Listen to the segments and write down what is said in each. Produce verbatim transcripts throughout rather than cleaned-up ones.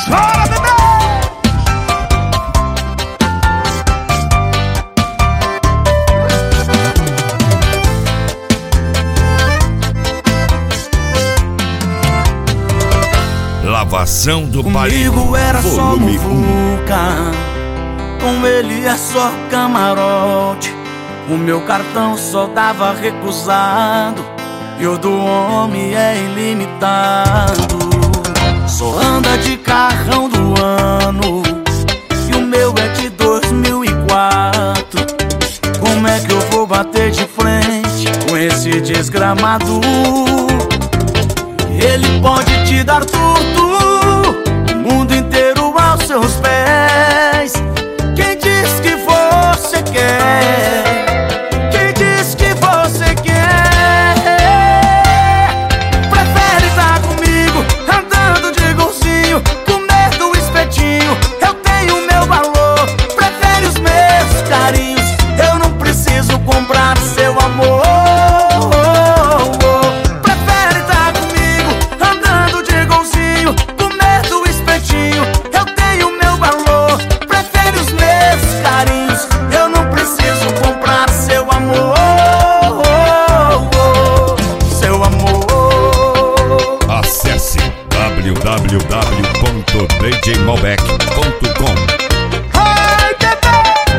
Bora, bebê! Lavação do Comigo Palito, era só volume um. muvuca, com ele é só camarote. O meu cartão só dava recusado e o do homem é ilimitado. Só anda de carrão do ano e o meu é de dois mil e quatro. Como é que eu vou bater de frente com esse desgramado? Ele pode te dar tudo, o mundo inteiro aos seus pés. Quem diz que você quer? Quem diz que você quer? Prefere estar comigo, andando de golzinho, comer do espetinho. Eu tenho meu valor, prefere os meus carinhos. Eu não preciso comprar seu amor. w w w ponto d j malbec ponto com. Ai, bebê!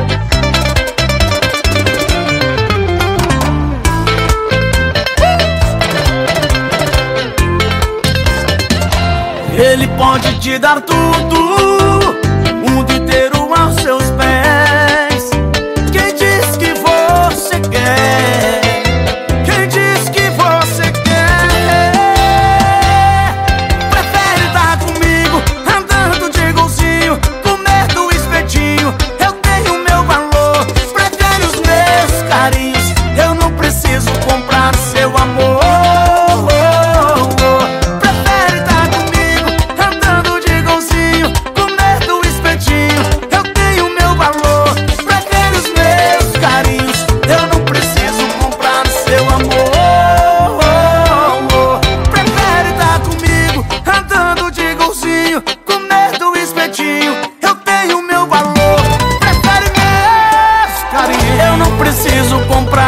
Ele pode te dar tudo, o mundo inteiro aos seus pés. Quem diz que você quer? Quem diz que você quer? Prefere estar comigo, andando de golzinho, comer do espetinho. Eu tenho meu valor, prefere os meus carinhos. Eu não preciso comprar seu amor. Eu tenho meu valor, prefere meus carinhos. Eu não preciso comprar